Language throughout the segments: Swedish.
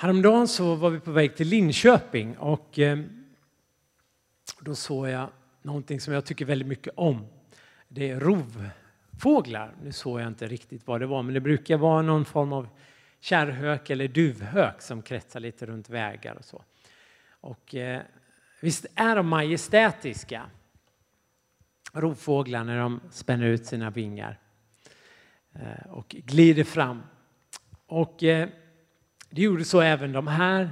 Häromdagen så var vi på väg till Linköping och då såg jag någonting som jag tycker väldigt mycket om. Det är rovfåglar. Nu såg jag inte riktigt vad det var, men det brukar vara någon form av kärrhök eller duvhök som kretsar lite runt vägar och så. Och visst är de majestätiska, rovfåglar, när de spänner ut sina vingar och glider fram. Och det gjorde så även de här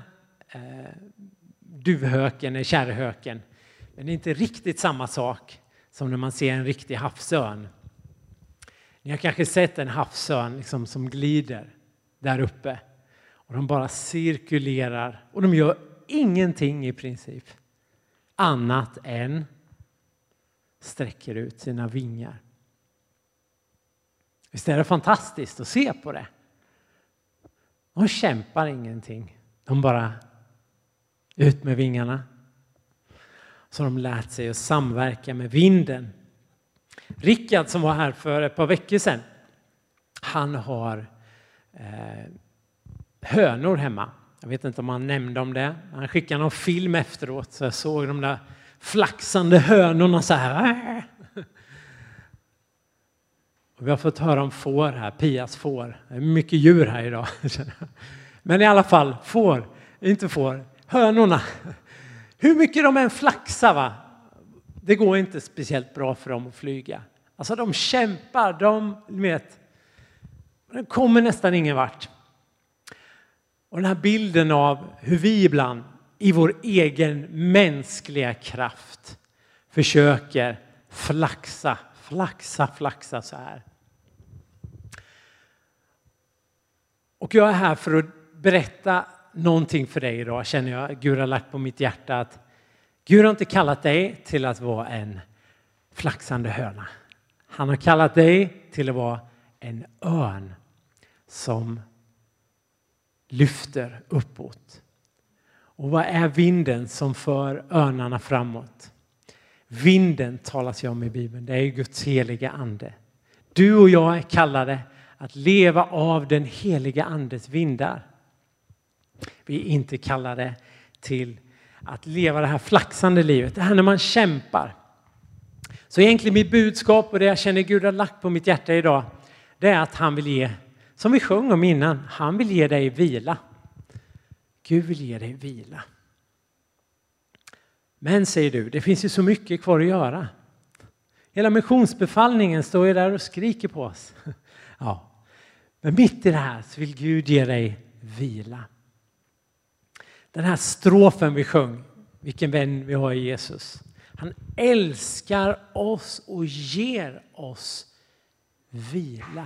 duvhöken eller kärrhöken. Men det är inte riktigt samma sak som när man ser en riktig havsörn. Ni har kanske sett en havsörn liksom som glider där uppe. Och de bara cirkulerar. Och de gör ingenting i princip. Annat än sträcker ut sina vingar. Visst är det fantastiskt att se på det? De kämpar ingenting. De bara ut med vingarna. Så de lärt sig att samverka med vinden. Rickard som var här för ett par veckor sedan. Han har hönor hemma. Jag vet inte om han nämnde om det. Han skickade någon film efteråt. Så jag såg de där flaxande hönorna så här. Och vi har fått höra om får här. Pias får. Det är mycket djur här idag. Men i alla fall får. Inte får. Hönorna. Hur mycket de än flaxar, va? Det går inte speciellt bra för dem att flyga. Alltså de kämpar. De kommer nästan ingen vart. Och den här bilden av hur vi ibland i vår egen mänskliga kraft försöker flaxa så här. Och jag är här för att berätta någonting för dig idag, känner jag. Gud har lagt på mitt hjärta att Gud har inte kallat dig till att vara en flaxande höna. Han har kallat dig till att vara en örn som lyfter uppåt. Och vad är vinden som för örnarna framåt? Vinden talas ju om i Bibeln. Det är Guds heliga ande. Du och jag är kallade att leva av den heliga andes vindar. Vi är inte kallade till att leva det här flaxande livet. Det här när man kämpar. Så egentligen mitt budskap och det jag känner Gud har lagt på mitt hjärta idag. Det är att han vill ge, som vi sjöng om innan, han vill ge dig vila. Gud vill ge dig vila. Men säger du, det finns ju så mycket kvar att göra. Hela missionsbefallningen står ju där och skriker på oss. Ja. Men mitt i det här så vill Gud ge dig vila. Den här strofen vi sjöng, vilken vän vi har i Jesus. Han älskar oss och ger oss vila.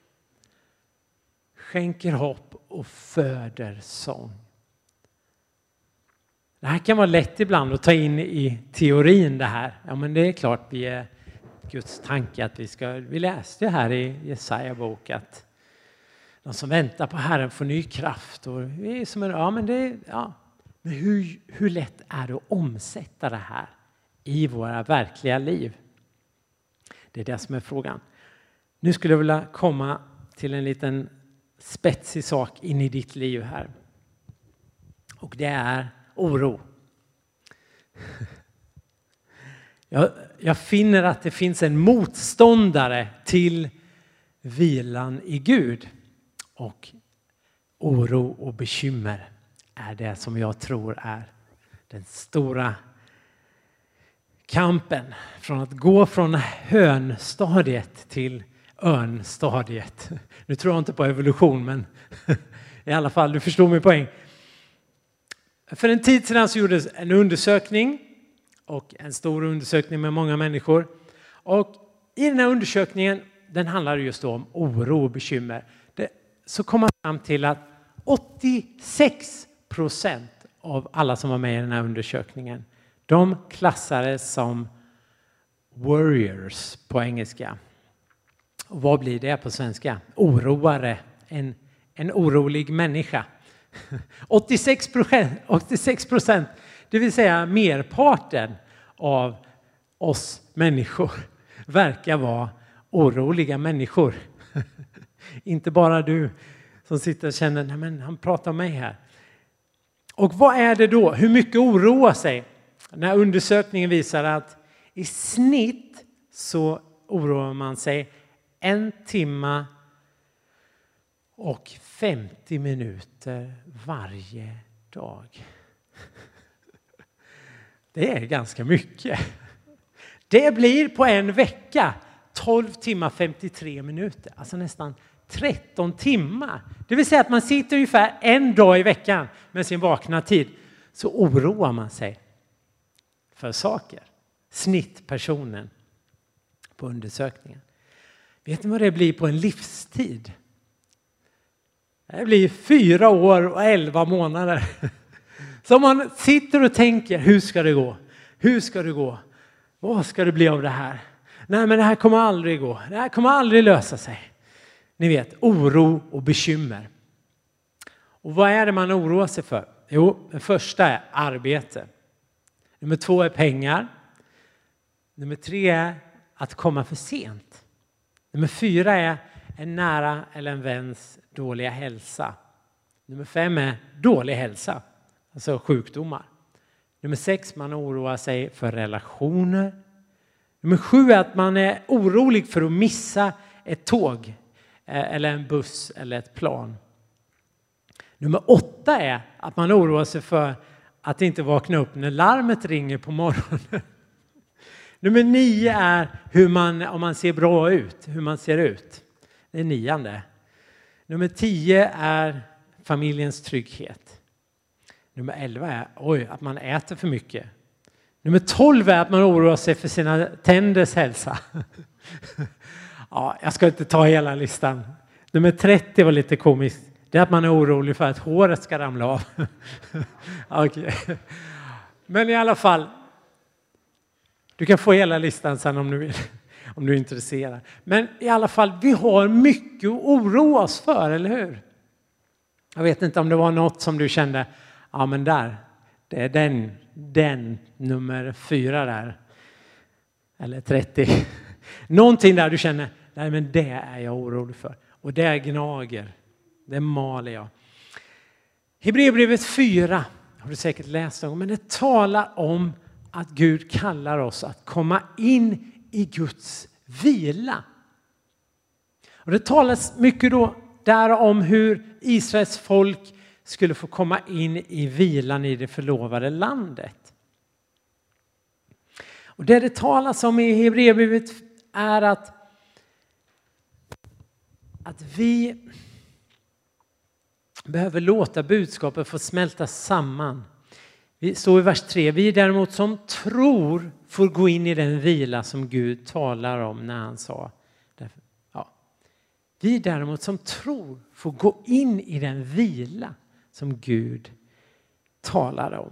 Skänker hopp och föder sång. Det här kan vara lätt ibland att ta in i teorin det här. Ja, men det är klart vi är Guds tanke att vi läste här i Jesaja bok att de som väntar på Herren får ny kraft. Och vi är som men hur lätt är det att omsätta det här i våra verkliga liv? Det är det som är frågan. Nu skulle jag vilja komma till en liten spetsig sak in i ditt liv här. Och det är oro. Jag finner att det finns en motståndare till vilan i Gud. Och oro och bekymmer är det som jag tror är den stora kampen. Från att gå från hönstadiet till örnstadiet. Nu tror jag inte på evolution, men i alla fall, du förstår min poäng. För en tid sedan så gjordes en undersökning. Och en stor undersökning med många människor. Och i den här undersökningen, den handlar just om oro och bekymmer. Så kom man fram till att 86% av alla som var med i den här undersökningen, de klassades som worriers på engelska. Och vad blir det på svenska? Oroare. En orolig människa. 86%, det vill säga merparten av oss människor verkar vara oroliga människor. Inte bara du som sitter och känner, nej men han pratar om mig här. Och vad är det då? Hur mycket oroar sig? Den här undersökningen visar att i snitt så oroar man sig 1 timme och 50 minuter varje dag. Det är ganska mycket. Det blir på en vecka 12 timmar 53 minuter. Alltså nästan 13 timmar. Det vill säga att man sitter ungefär en dag i veckan med sin vakna tid. Så oroar man sig för saker. Snittpersonen på undersökningen. Vet ni vad det blir på en livstid? Det blir 4 år och 11 månader. Så man sitter och tänker, hur ska det gå? Hur ska det gå? Vad ska det bli av det här? Nej, men det här kommer aldrig gå. Det här kommer aldrig lösa sig. Ni vet, oro och bekymmer. Och vad är det man oroar sig för? Jo, det första är arbete. Nummer 2 är pengar. Nummer 3 är att komma för sent. Nummer 4 är en nära eller en väns dåliga hälsa. Nummer 5 är dålig hälsa. Alltså sjukdomar. Nummer 6, man oroar sig för relationer. Nummer 7 är att man är orolig för att missa ett tåg. Eller en buss eller ett plan. Nummer 8 är att man oroar sig för att inte vakna upp när larmet ringer på morgonen. Nummer 9 är om man ser bra ut, hur man ser ut. Det är 9:e. Nummer 10 är familjens trygghet. Nummer 11 är att man äter för mycket. Nummer 12 är att man oroar sig för sina tänders hälsa. Ja, jag ska inte ta hela listan. Nummer 30 var lite komiskt. Det är att man är orolig för att håret ska ramla av. Okay. Men i alla fall. Du kan få hela listan sen om du vill. Om du är intresserad. Men i alla fall, vi har mycket att oroa oss för, eller hur? Jag vet inte om det var något som du kände. Ja, men där. Det är den nummer 4 där. Eller 30. Någonting där du känner. Nej, men det är jag orolig för. Och det gnager. Det maler jag. Hebreerbrevet 4 har du säkert läst om. Men det talar om att Gud kallar oss att komma in i Guds vila. Och det talas mycket då där om hur Israels folk skulle få komma in i vilan i det förlovade landet. Och det talas om i Hebreerbrevet är att vi behöver låta budskapet få smälta samman. Vi står i vers 3. Vi däremot som tror får gå in i den vila som Gud talar om när han sa. Ja. Vi däremot som tror får gå in i den vila som Gud talar om.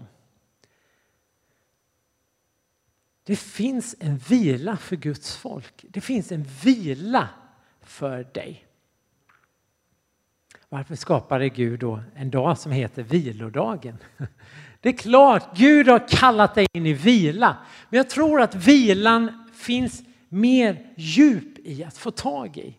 Det finns en vila för Guds folk. Det finns en vila för dig. Varför skapade Gud då en dag som heter vilodagen? Det är klart, Gud har kallat dig in i vila. Men jag tror att vilan finns mer djup i att få tag i.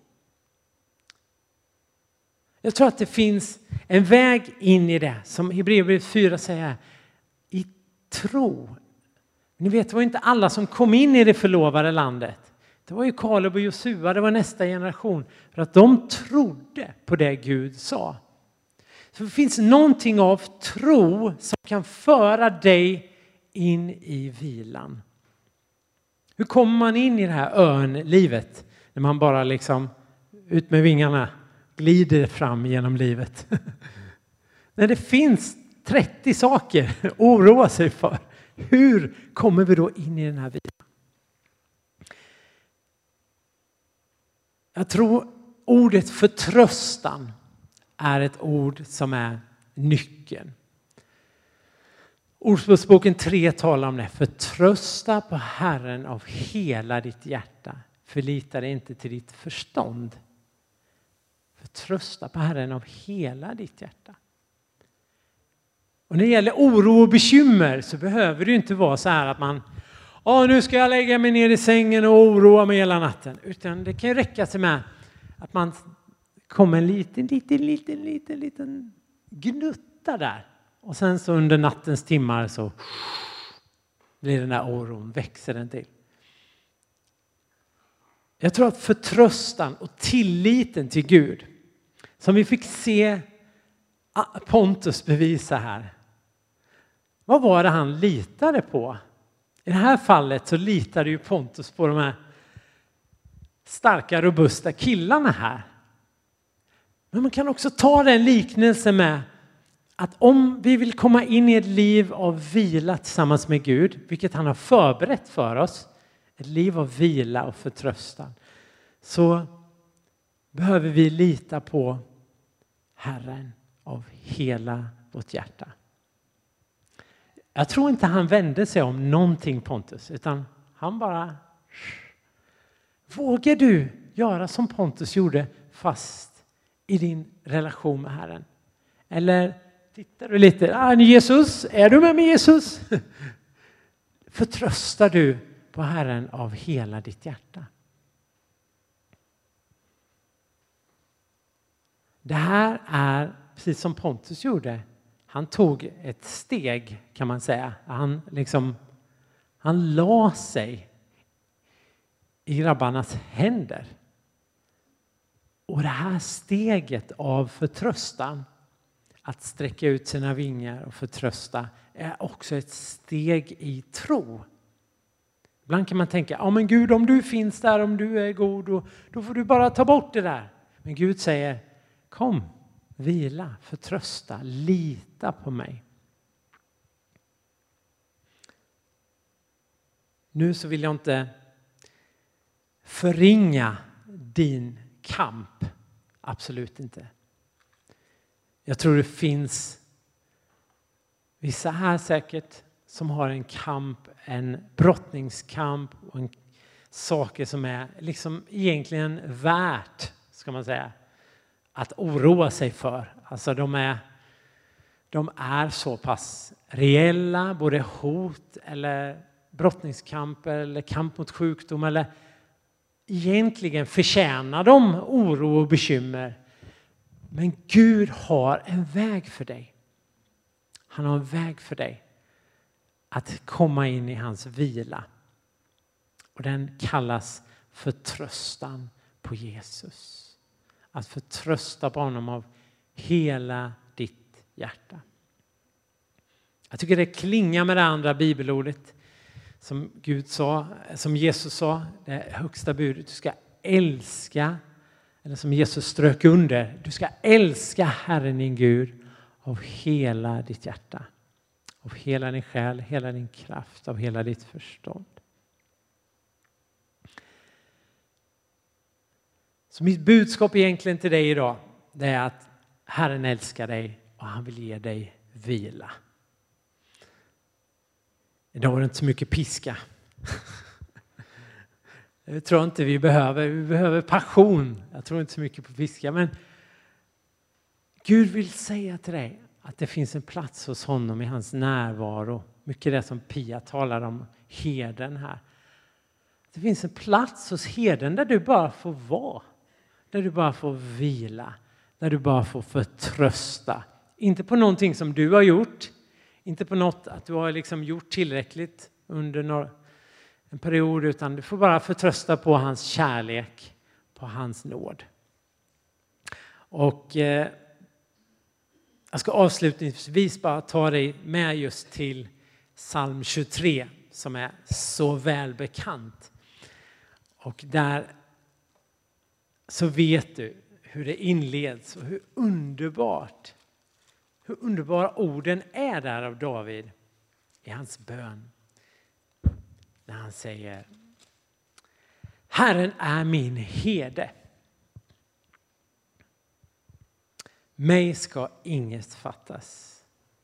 Jag tror att det finns en väg in i det. Som Hebreerbrevet 4 säger. I tro. Ni vet, det var inte alla som kom in i det förlovade landet. Det var ju Kaleb och Josua, det var nästa generation. För att de trodde på det Gud sa. Så det finns någonting av tro som kan föra dig in i vilan. Hur kommer man in i det här örnlivet? När man bara liksom ut med vingarna glider fram genom livet. När det finns 30 saker att oroa sig för. Hur kommer vi då in i den här vilan? Jag tror ordet förtröstan är ett ord som är nyckeln. Ordspråksboken 3 talar om det. Förtrösta på Herren av hela ditt hjärta. Förlita dig inte till ditt förstånd. Förtrösta på Herren av hela ditt hjärta. Och när det gäller oro och bekymmer så behöver det inte vara så här att man nu ska jag lägga mig ner i sängen och oroa mig hela natten. Utan det kan ju räcka sig med att man kommer en liten gnutta där. Och sen så under nattens timmar så blir den där oron, växer den till. Jag tror att förtröstan och tilliten till Gud, som vi fick se Pontus bevisa här. Vad var det han litade på? I det här fallet så litade ju Pontus på de här starka, robusta killarna här. Men man kan också ta den liknelsen med att om vi vill komma in i ett liv av vila tillsammans med Gud, vilket han har förberett för oss, ett liv av vila och förtröstan, så behöver vi lita på Herren av hela vårt hjärta. Jag tror inte han vände sig om någonting, Pontus, utan han bara: vågar du göra som Pontus gjorde fast i din relation med Herren? Eller tittar du lite, Jesus, är du med Jesus? Förtröstar du på Herren av hela ditt hjärta? Det här är precis som Pontus gjorde. Han tog ett steg, kan man säga. Han la sig i grabbarnas händer. Och det här steget av förtröstan, att sträcka ut sina vingar och förtrösta, är också ett steg i tro. Ibland kan man tänka, ja men Gud, om du finns där, om du är god, då får du bara ta bort det där. Men Gud säger, kom, vila, förtrösta, lita på mig. Nu så vill jag inte förringa din kamp. Absolut inte. Jag tror det finns vissa här säkert som har en kamp, en brottningskamp och saker som är liksom egentligen värt, ska man säga, att oroa sig för. Alltså de är så pass reella, både hot eller brottningskamp eller kamp mot sjukdom, eller egentligen förtjänar de oro och bekymmer. Men Gud har en väg för dig. Han har en väg för dig att komma in i hans vila. Och den kallas förtröstan på Jesus. Att förtrösta på honom av hela ditt hjärta. Jag tycker det klingar med det andra bibelordet som Gud sa, som Jesus sa, det högsta budet. Du ska älska, eller som Jesus strök under, du ska älska Herren din Gud av hela ditt hjärta. Av hela din själ, hela din kraft, av hela ditt förstånd. Så mitt budskap egentligen till dig idag, det är att Herren älskar dig och han vill ge dig vila. Idag var det inte så mycket piska. Jag tror inte vi behöver passion. Jag tror inte så mycket på piska, men Gud vill säga till dig att det finns en plats hos honom i hans närvaro. Mycket det som Pia talar om, herden här. Det finns en plats hos herden där du bara får vara. Där du bara får vila. Där du bara får förtrösta. Inte på någonting som du har gjort. Inte på något att du har liksom gjort tillräckligt under en period. Utan du får bara förtrösta på hans kärlek. På hans nåd. Och jag ska avslutningsvis bara ta dig med just till psalm 23. Som är så välbekant. Och där så vet du hur det inleds och hur underbara orden är där av David i hans bön. När han säger: Herren är min herde. Mig ska inget fattas.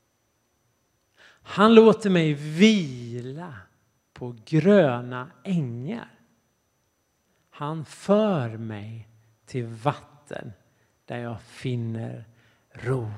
Han låter mig vila på gröna ängar. Han för mig till vatten där jag finner ro.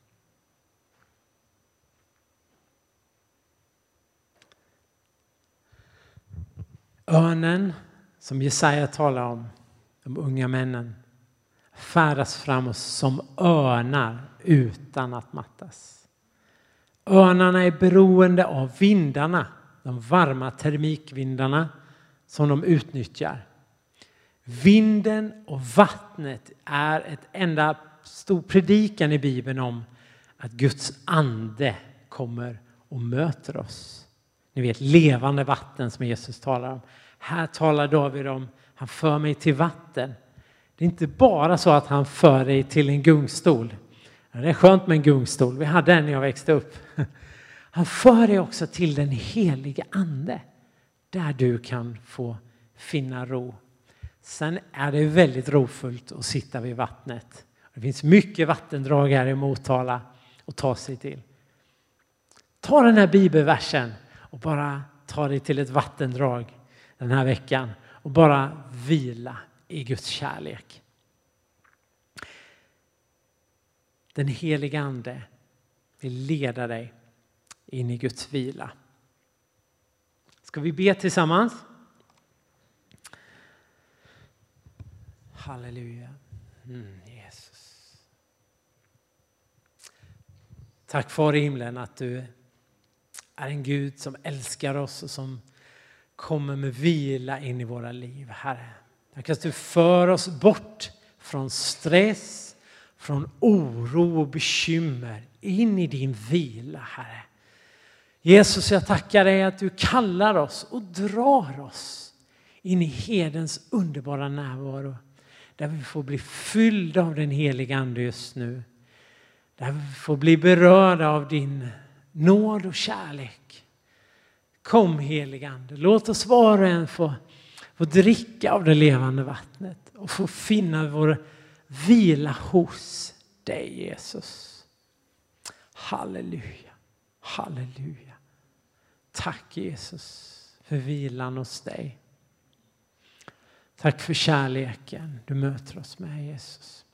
Örnen som Jesaja talar om, de unga männen, färdas framåt som örnar utan att mattas. Örnarna är beroende av vindarna, de varma termikvindarna som de utnyttjar. Vinden och vattnet är ett enda stor predikan i Bibeln om att Guds ande kommer och möter oss. Ni vet, levande vatten som Jesus talar om. Här talar David om, han för mig till vatten. Det är inte bara så att han för dig till en gungstol. Det är skönt med en gungstol. Vi hade en när jag växte upp. Han för dig också till den heliga ande. Där du kan få finna ro. Sen är det väldigt rofullt att sitta vid vattnet. Det finns mycket vattendrag här i Motala att ta sig till. Ta den här bibelversen och bara ta dig till ett vattendrag den här veckan. Och bara vila i Guds kärlek. Den heliga ande vill leda dig in i Guds vila. Ska vi be tillsammans? Halleluja. Jesus. Tack Far i himlen att du är en Gud som älskar oss och som kommer med vila in i våra liv, Herre. Tack att du för oss bort från stress, från oro och bekymmer in i din vila, Herre. Jesus, jag tackar dig att du kallar oss och drar oss in i hedens underbara närvaro. Där vi får bli fyllda av den heliga ande just nu. Där vi får bli berörda av din nåd och kärlek. Kom heliga ande, låt oss var och en få dricka av det levande vattnet. Och få finna vår vila hos dig, Jesus. Halleluja, halleluja. Tack Jesus för vilan hos dig. Tack för kärleken du möter oss med, Jesus.